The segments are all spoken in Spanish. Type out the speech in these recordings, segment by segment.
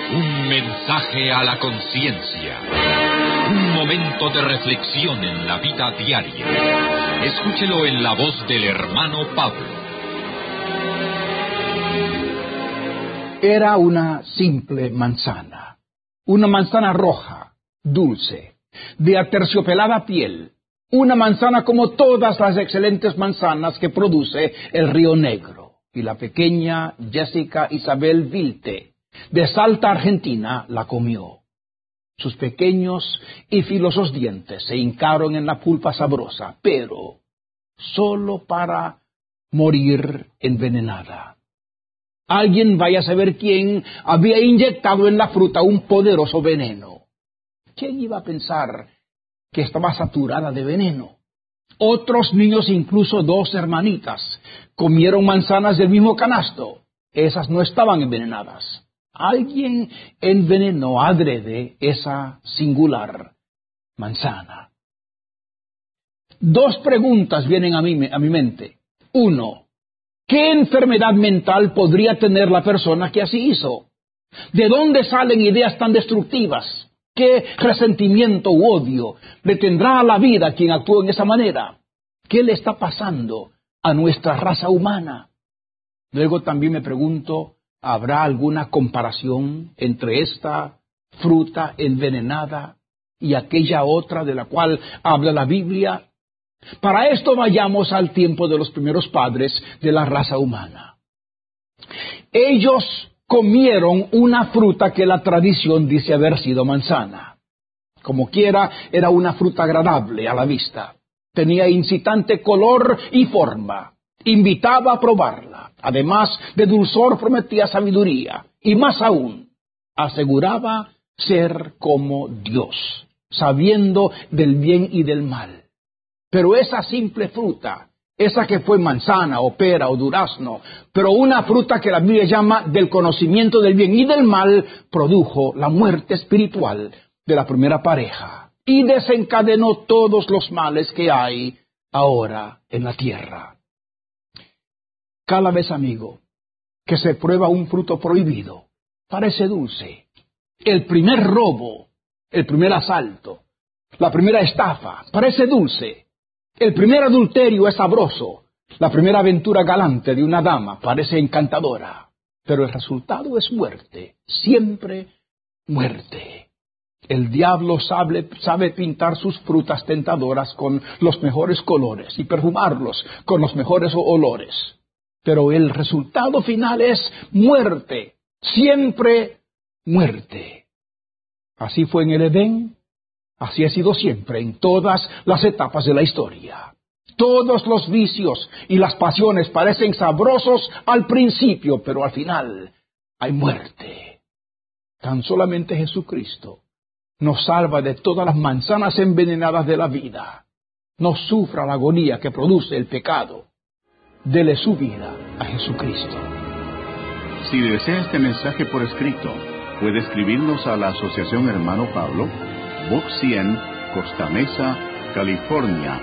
Un mensaje a la conciencia. Un momento de reflexión en la vida diaria. Escúchelo en la voz del hermano Pablo. Era una simple manzana. Una manzana roja, dulce, de aterciopelada piel. Una manzana como todas las excelentes manzanas que produce el Río Negro. Y la pequeña Jessica Isabel Vilte, de Salta, Argentina, la comió. Sus pequeños y filosos dientes se hincaron en la pulpa sabrosa, pero solo para morir envenenada. Alguien, vaya a saber quién, había inyectado en la fruta un poderoso veneno. ¿Quién iba a pensar que estaba saturada de veneno? Otros niños, incluso 2 hermanitas, comieron manzanas del mismo canasto. Esas no estaban envenenadas. Alguien envenenó adrede esa singular manzana. 2 preguntas vienen a mi mente. 1. ¿Qué enfermedad mental podría tener la persona que así hizo? ¿De dónde salen ideas tan destructivas? ¿Qué resentimiento u odio le tendrá a la vida quien actuó en esa manera? ¿Qué le está pasando a nuestra raza humana? Luego también me pregunto, ¿habrá alguna comparación entre esta fruta envenenada y aquella otra de la cual habla la Biblia? Para esto vayamos al tiempo de los primeros padres de la raza humana. Ellos comieron una fruta que la tradición dice haber sido manzana. Como quiera, era una fruta agradable a la vista. Tenía incitante color y forma. Invitaba a probarla. Además de dulzor, prometía sabiduría. Y más aún, aseguraba ser como Dios, sabiendo del bien y del mal. Pero esa simple fruta, esa que fue manzana o pera o durazno, pero una fruta que la Biblia llama del conocimiento del bien y del mal, produjo la muerte espiritual de la primera pareja y desencadenó todos los males que hay ahora en la tierra. Cada vez, amigo, que se prueba un fruto prohibido, parece dulce. El primer robo, el primer asalto, la primera estafa, parece dulce. El primer adulterio es sabroso. La primera aventura galante de una dama parece encantadora. Pero el resultado es muerte, siempre muerte. El diablo sabe pintar sus frutas tentadoras con los mejores colores y perfumarlos con los mejores olores. Pero el resultado final es muerte, siempre muerte. Así fue en el Edén. Así ha sido siempre en todas las etapas de la historia. Todos los vicios y las pasiones parecen sabrosos al principio, pero al final hay muerte. Tan solamente Jesucristo nos salva de todas las manzanas envenenadas de la vida. No sufra la agonía que produce el pecado. Dele su vida a Jesucristo. Si desea este mensaje por escrito, puede escribirnos a la Asociación Hermano Pablo, Box 100, Costa Mesa, California,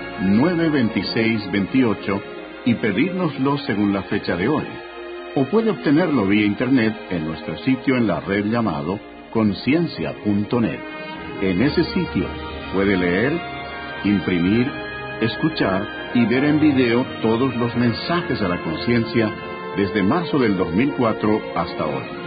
92628, y pedírnoslo según la fecha de hoy. O puede obtenerlo vía internet en nuestro sitio en la red llamado conciencia.net. En ese sitio puede leer, imprimir, escuchar y ver en video todos los mensajes a la conciencia desde marzo del 2004 hasta hoy.